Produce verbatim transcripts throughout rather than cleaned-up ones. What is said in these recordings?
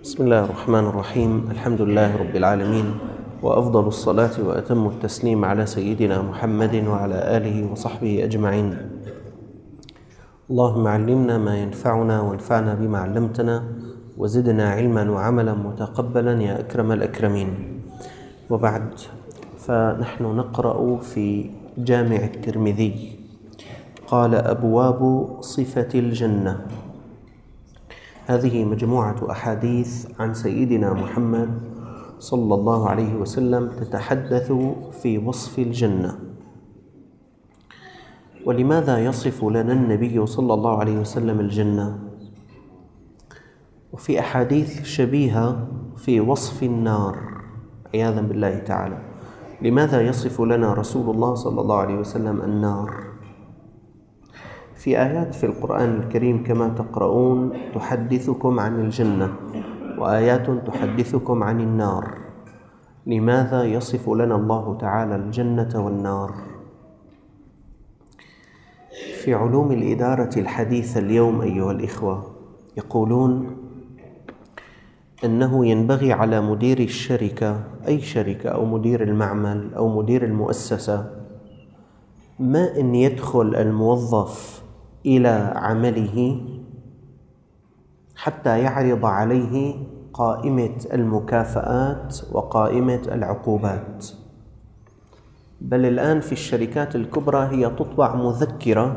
بسم الله الرحمن الرحيم. الحمد لله رب العالمين، وأفضل الصلاة وأتم التسليم على سيدنا محمد وعلى آله وصحبه أجمعين. اللهم علمنا ما ينفعنا وانفعنا بما علمتنا وزدنا علما وعملا متقبلا يا أكرم الأكرمين. وبعد، فنحن نقرأ في جامع الترمذي قال أبواب صفة الجنة. هذه مجموعة أحاديث عن سيدنا محمد صلى الله عليه وسلم تتحدث في وصف الجنة. ولماذا يصف لنا النبي صلى الله عليه وسلم الجنة؟ وفي أحاديث شبيهة في وصف النار عياذا بالله تعالى. لماذا يصف لنا رسول الله صلى الله عليه وسلم النار؟ في آيات في القرآن الكريم كما تقرؤون تحدثكم عن الجنة، وآيات تحدثكم عن النار. لماذا يصف لنا الله تعالى الجنة والنار؟ في علوم الإدارة الحديثة اليوم أيها الإخوة يقولون أنه ينبغي على مدير الشركة، أي شركة أو مدير المعمل أو مدير المؤسسة، ما أن يدخل الموظف إلى عمله حتى يعرض عليه قائمة المكافآت وقائمة العقوبات. بل الآن في الشركات الكبرى هي تطبع مذكرة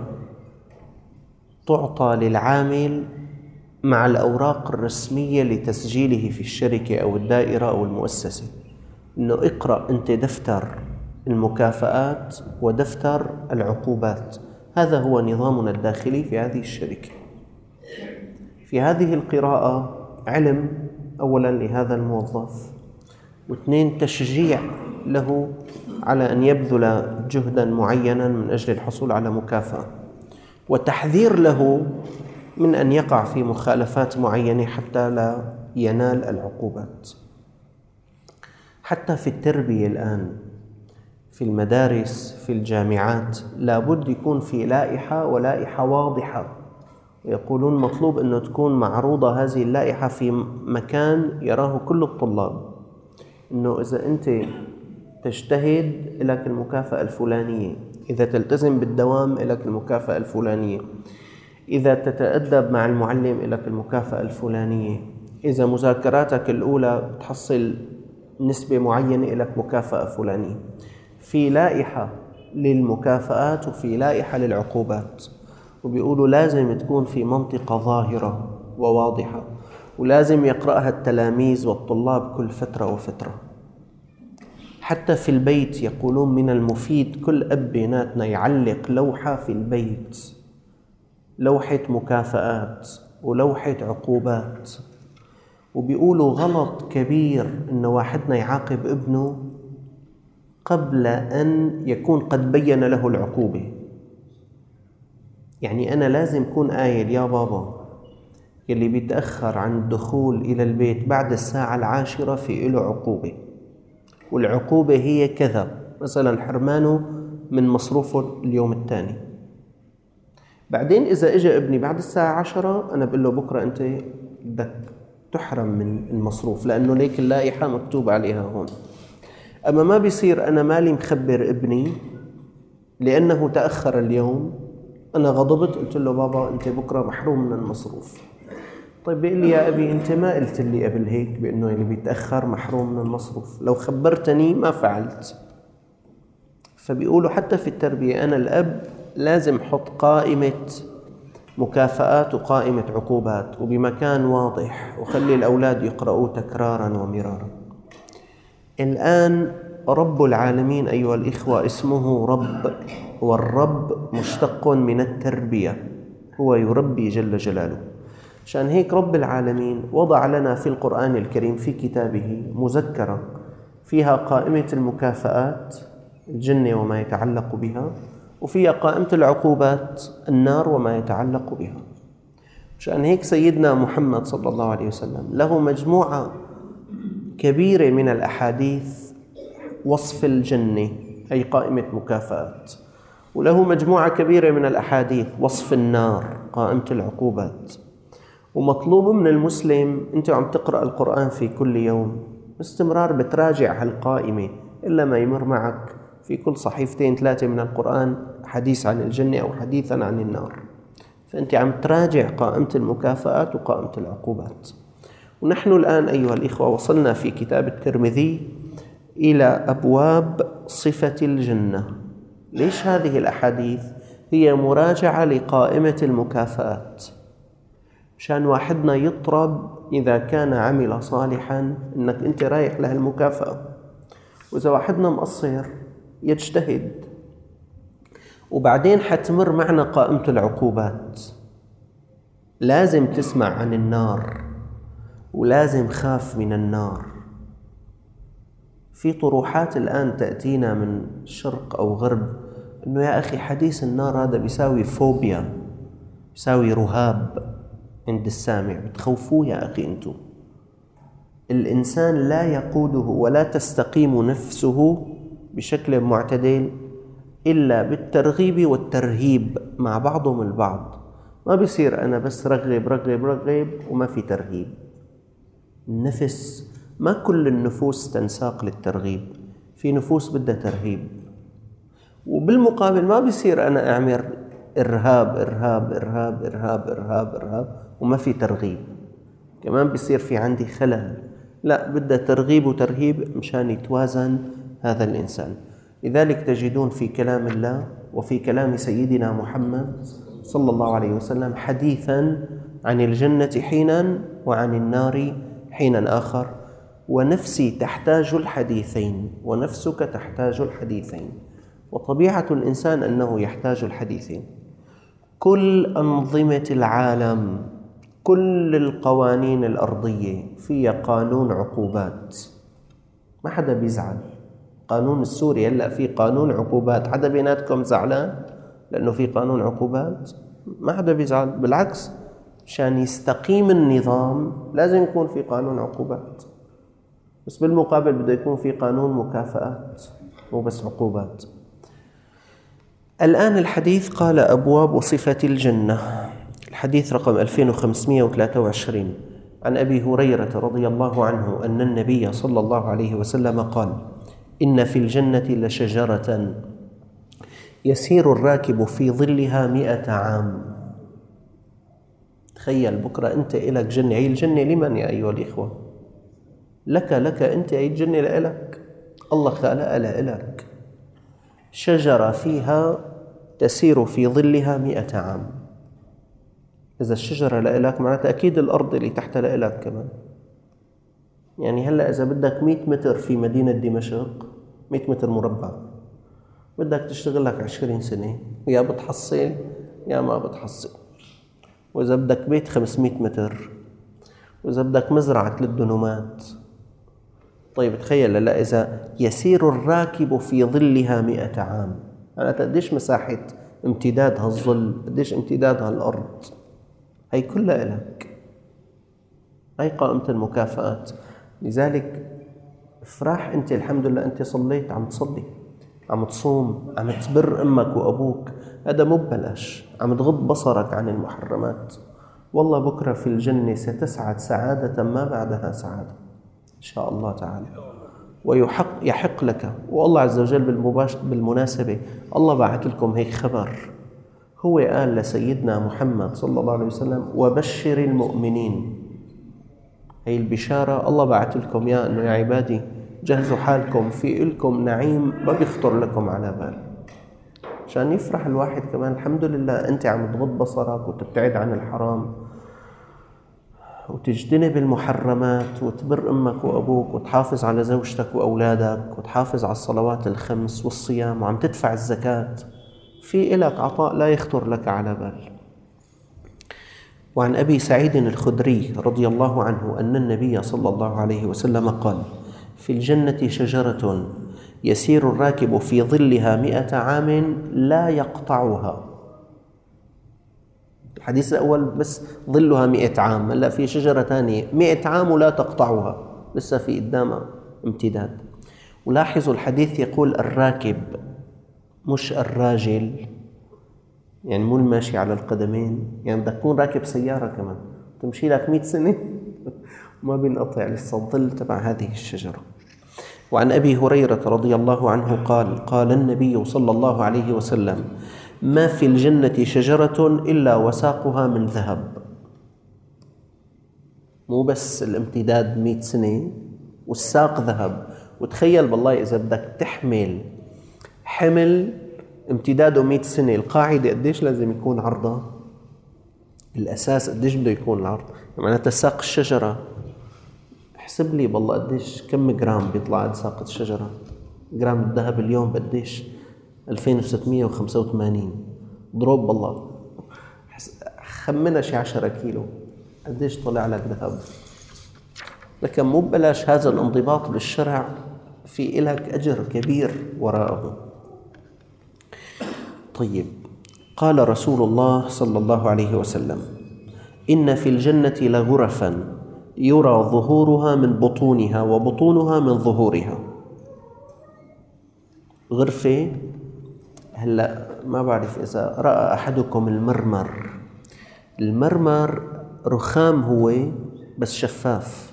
تعطى للعامل مع الأوراق الرسمية لتسجيله في الشركة أو الدائرة أو المؤسسة، إنه اقرأ أنت دفتر المكافآت ودفتر العقوبات. هذا هو نظامنا الداخلي في هذه الشركة. في هذه القراءة علم أولا لهذا الموظف، واثنين تشجيع له على أن يبذل جهدا معينا من أجل الحصول على مكافأة، وتحذير له من أن يقع في مخالفات معينة حتى لا ينال العقوبات. حتى في التربية الآن في المدارس في الجامعات لابد يكون في لائحة ولائحة واضحة، ويقولون مطلوب أنه تكون معروضة هذه اللائحة في مكان يراه كل الطلاب، أنه إذا أنت تجتهد لك المكافأة الفلانية، إذا تلتزم بالدوام لك المكافأة الفلانية، إذا تتأدب مع المعلم لك المكافأة الفلانية، إذا مذاكراتك الأولى تحصل نسبة معينة لك مكافأة فلانية. في لائحة للمكافآت وفي لائحة للعقوبات، وبيقولوا لازم تكون في منطقة ظاهرة وواضحة، ولازم يقرأها التلاميذ والطلاب كل فترة وفترة. حتى في البيت يقولون من المفيد كل أب بيناتنا يعلق لوحة في البيت، لوحة مكافآت ولوحة عقوبات. وبيقولوا غلط كبير إنه واحدنا يعاقب ابنه قبل أن يكون قد بين له العقوبة. يعني أنا لازم أكون قايل يا بابا يلي بيتأخر عن الدخول إلى البيت بعد الساعة العاشرة في له عقوبة، والعقوبة هي كذا، مثلا حرمانه من مصروفه اليوم الثاني. بعدين إذا إجا ابني بعد الساعة عشرة أنا بقول له بكرة أنت بدك تحرم من المصروف، لأنه ليك اللائحة مكتوب عليها هون. أما ما بيصير أنا مالي مخبر ابني لأنه تأخر اليوم، أنا غضبت قلت له بابا أنت بكرة محروم من المصروف. طيب بيقول لي يا أبي أنت ما قلت لي قبل هيك بأنه اللي بيتأخر محروم من المصروف، لو خبرتني ما فعلت. فبيقولوا حتى في التربية أنا الأب لازم حط قائمة مكافآت وقائمة عقوبات وبمكان واضح، وخلي الأولاد يقرأوه تكرارا ومرارا. الآن رب العالمين أيها الإخوة اسمه رب، والرب مشتق من التربية، هو يربي جل جلاله. عشان هيك رب العالمين وضع لنا في القرآن الكريم في كتابه مذكرة فيها قائمة المكافآت الجنة وما يتعلق بها، وفيها قائمة العقوبات النار وما يتعلق بها. عشان هيك سيدنا محمد صلى الله عليه وسلم له مجموعة كبيرة من الأحاديث وصف الجنة أي قائمة مكافآت، وله مجموعة كبيرة من الأحاديث وصف النار قائمة العقوبات، ومطلوب من المسلم، أنت عم تقرأ القرآن في كل يوم باستمرار بتراجع هالقائمة، إلا ما يمر معك في كل صحيفتين ثلاثة من القرآن حديث عن الجنة أو حديثا عن النار. فأنت عم تراجع قائمة المكافآت وقائمة العقوبات. ونحن الآن أيها الإخوة وصلنا في كتاب الترمذي إلى أبواب صفة الجنة. ليش هذه الأحاديث؟ هي مراجعة لقائمة المكافآت، مشان واحدنا يطرب إذا كان عمل صالحا إنك أنت رايح له المكافأة، وإذا واحدنا مقصر يجتهد. وبعدين حتمر معنا قائمة العقوبات، لازم تسمع عن النار ولازم خاف من النار. في طروحات الآن تأتينا من شرق أو غرب إنه يا أخي حديث النار هذا بيساوي فوبيا، بيساوي رهاب عند السامع، بتخوفوه يا أخي أنتم. الإنسان لا يقوده ولا تستقيم نفسه بشكل معتدل إلا بالترغيب والترهيب مع بعضهم البعض. ما بيصير أنا بس رغب رغب رغب وما في ترهيب. النفس ما كل النفوس تنساق للترغيب، في نفوس بدها ترهيب. وبالمقابل ما بيصير أنا أعمل إرهاب إرهاب إرهاب إرهاب إرهاب إرهاب وما في ترغيب، كمان بيصير في عندي خلل. لا، بدها ترغيب وترهيب مشان يتوازن هذا الإنسان. لذلك تجدون في كلام الله وفي كلام سيدنا محمد صلى الله عليه وسلم حديثا عن الجنة حينا وعن النار حينا آخر. ونفسي تحتاج الحديثين ونفسك تحتاج الحديثين، وطبيعة الإنسان أنه يحتاج الحديثين. كل أنظمة العالم، كل القوانين الأرضية فيها قانون عقوبات، ما حدا بيزعل. قانون السوري هلأ في قانون عقوبات، حدا بيناتكم زعلان لأنه في قانون عقوبات؟ ما حدا بيزعل، بالعكس، عشان يستقيم النظام لازم يكون في قانون عقوبات، بس بالمقابل بده يكون في قانون مكافآت مو بس عقوبات. الآن الحديث قال أبواب وصفة الجنة، الحديث رقم ألفين وخمسمائة وثلاثة وعشرين عن أبي هريرة رضي الله عنه أن النبي صلى الله عليه وسلم قال: إن في الجنة لشجرة يسير الراكب في ظلها مئة عام. تخيل بكرة أنت إلك جنة، هي الجنة لمن يا أيها الإخوة؟ لك لك أنت، هي الجنة لك، الله خلقها لك. شجرة فيها تسير في ظلها مئة عام. إذا الشجرة لك معناتها أكيد الأرض اللي تحتها لك كمان. يعني هلأ إذا بدك مئة متر في مدينة دمشق، مئة متر مربع، بدك تشتغل لك عشرين سنة، يا بتحصل يا ما بتحصل. وإذا بدك بيت خمسمائة متر، وإذا بدك مزرعة ثلاث دنومات. طيب تخيل هلا إذا يسير الراكب في ظلها مئة عام، أنا قديش مساحة امتداد هالظل، قديش امتداد هالأرض، هي كلها لك. هي قائمة المكافآت. لذلك افرح أنت، الحمد لله أنت صليت، عم تصلي، عم تصوم، عم تبر أمك وأبوك، هذا مو ببلاش، عم تغض بصرك عن المحرمات. والله بكرة في الجنة ستسعد سعادة ما بعدها سعادة إن شاء الله تعالى. ويحق يحق لك، والله عز وجل بالمباشر بالمناسبة الله بعث لكم هيك خبر. هو قال لسيدنا محمد صلى الله عليه وسلم: وبشر المؤمنين. هي البشارة الله بعث لكم يا أنه يا عبادي جهزوا حالكم، في لكم نعيم ما بيخطر لكم على بال، عشان يفرح الواحد كمان. الحمد لله أنت عم تغض بصرك وتبتعد عن الحرام وتجتنب المحرمات وتبر أمك وأبوك وتحافظ على زوجتك وأولادك وتحافظ على الصلوات الخمس والصيام وعم تدفع الزكاة، في إلك عطاء لا يخطر لك على بال. وعن أبي سعيد الخدري رضي الله عنه أن النبي صلى الله عليه وسلم قال: في الجنة شجرة يسير الراكب في ظلها مئة عام لا يقطعها. الحديث الأول بس ظلها مئة عام، هلا في شجرة ثانية مئة عام ولا تقطعها، لسه في قدامها امتداد. ولاحظوا الحديث يقول الراكب مش الراجل، يعني مو الماشي على القدمين، يعني بدك تكون راكب سيارة كمان، تمشي لك مئة سنة وما بينقطع لسه الظل تبع هذه الشجرة. وعن أبي هريرة رضي الله عنه قال قال النبي صلى الله عليه وسلم: ما في الجنة شجرة إلا وساقها من ذهب. مو بس الامتداد مئة سنة والساق ذهب. وتخيل بالله إذا بدك تحمل حمل امتداده مئة سنة، القاعدة قديش لازم يكون عرضها؟ الأساس قديش بده يكون العرض؟ معناتها ساق الشجرة، احسب لي بالله قديش كم جرام بيطلع قد ساقة الشجرة. جرام الذهب اليوم قديش؟ ألفين وستمئة وخمسة وثمانين. ضرب بالله، خمنها شي عشرة كيلو، قديش طلع لك ذهب. لكن مو ببلاش هذا الانضباط بالشرع، في إلك أجر كبير وراءه. طيب، قال رسول الله صلى الله عليه وسلم: إن في الجنة لغرفا يرى ظهورها من بطونها وبطونها من ظهورها. غرفة، هلأ ما بعرف إذا رأى أحدكم المرمر. المرمر رخام هو بس شفاف.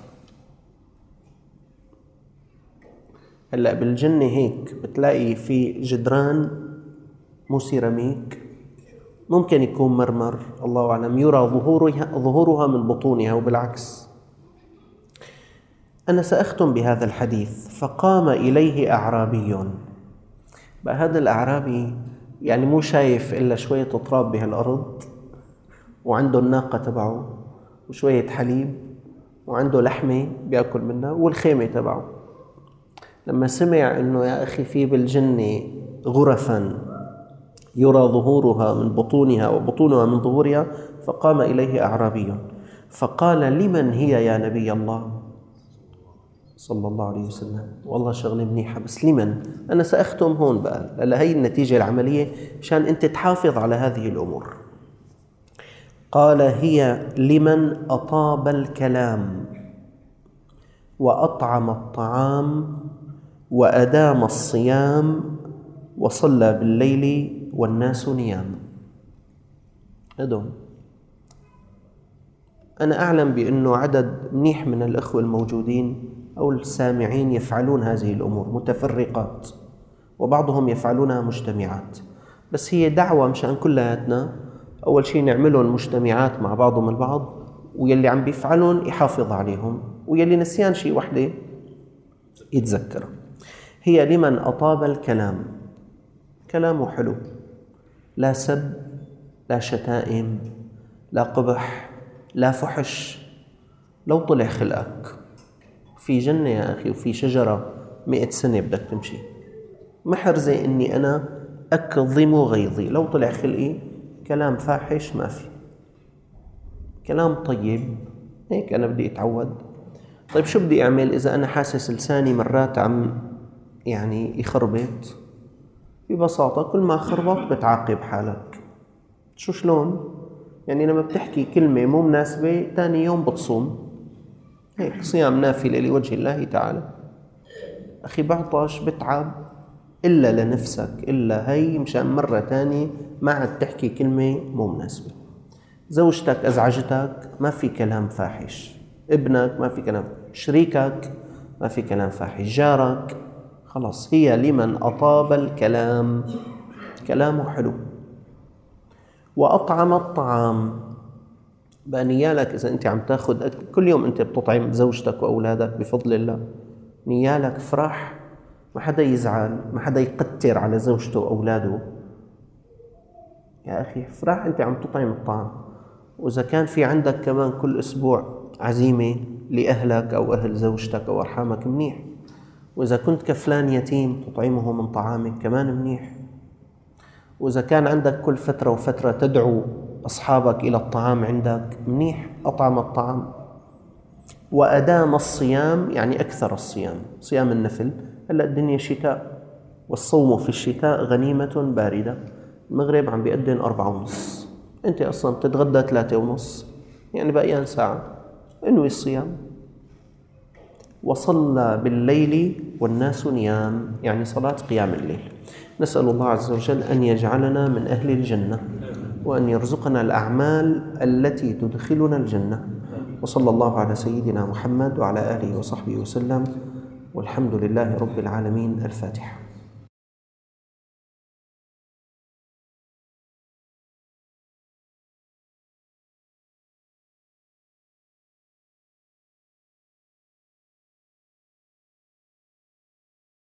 هلأ بالجنة هيك بتلاقي في جدران مو سيراميك، ممكن يكون مرمر، الله أعلم، يرى ظهورها, ظهورها من بطونها وبالعكس. أنا سأختم بهذا الحديث: فقام إليه أعرابي. بقى هذا الأعرابي يعني مو شايف إلا شوية تراب بهالأرض، وعنده الناقة تبعه وشوية حليب وعنده لحمة بيأكل منها والخيمة تبعه. لما سمع إنه يا أخي في بالجنة غرفا يرى ظهورها من بطونها وبطونها من ظهورها، فقام إليه أعرابي فقال: لمن هي يا نبي الله صلى الله عليه وسلم؟ والله شغلة منيحة، بس لمن؟ أنا سأختم هون بقى لهي النتيجة العملية مشان أنت تحافظ على هذه الأمور. قال: هي لمن أطاب الكلام وأطعم الطعام وأدام الصيام وصلى بالليل والناس نيام. أدوم. أنا أعلم بأنه عدد منيح من الأخوة الموجودين أو السامعين يفعلون هذه الأمور متفرقات، وبعضهم يفعلونها مجتمعات، بس هي دعوة مشان كلياتنا أول شيء نعملهم مجتمعات مع بعضهم البعض، ويلي عم بيفعلون يحافظ عليهم، ويلي نسيان شيء وحده يتذكر. هي لمن أطاب الكلام، كلامه حلو، لا سب، لا شتائم، لا قبح، لا فحش. لو طلع خلقك في جنة يا أخي وفي شجرة مئة سنة بدك تمشي، محرزة إني أنا أكظم غيظي. لو طلع خلقي كلام فاحش ما في، كلام طيب هيك أنا بدي أتعود. طيب شو بدي أعمل إذا أنا حاسس لساني مرات عم يعني يخربط؟ ببساطة كل ما خربط بتعاقب حالك. شو شلون؟ يعني لما بتحكي كلمة مو مناسبة تاني يوم بتصوم، هيك صيام نافلة لوجه الله تعالى. أخي بعطش بتعب إلا لنفسك، إلا هي مشان مرة تانية ما عاد تحكي كلمة مو مناسبة. زوجتك أزعجتك ما في كلام فاحش، ابنك ما في كلام، شريكك ما في كلام فاحش، جارك، خلاص. هي لمن أطاب الكلام، كلامه حلو. وأطعم الطعام، بقى نيالك إذا أنت عم تاخد كل يوم أنت بتطعم زوجتك وأولادك بفضل الله، نيالك فرح، ما حدا يزعل، ما حدا يقتر على زوجته وأولاده. يا أخي فرح أنت عم تطعم الطعام. وإذا كان في عندك كمان كل أسبوع عزيمة لأهلك أو أهل زوجتك أو أرحامك منيح. وإذا كنت كفلان يتيم تطعمه من طعامك كمان منيح. وإذا كان عندك كل فترة وفترة تدعو أصحابك إلى الطعام عندك منيح، أطعم الطعام. وأدام الصيام، يعني أكثر الصيام، صيام النفل. هلأ الدنيا شتاء، والصوم في الشتاء غنيمة باردة. المغرب عم بيأذن أربعة ونص، أنت أصلا بتتغدى ثلاثة ونص، يعني بقيان ساعة، انوي الصيام. وصلى بالليل والناس نيام، يعني صلاة قيام الليل. نسأل الله عز وجل أن يجعلنا من أهل الجنة، وأن يرزقنا الأعمال التي تدخلنا الجنة. وصلى الله على سيدنا محمد وعلى آله وصحبه وسلم، والحمد لله رب العالمين. الفاتحة.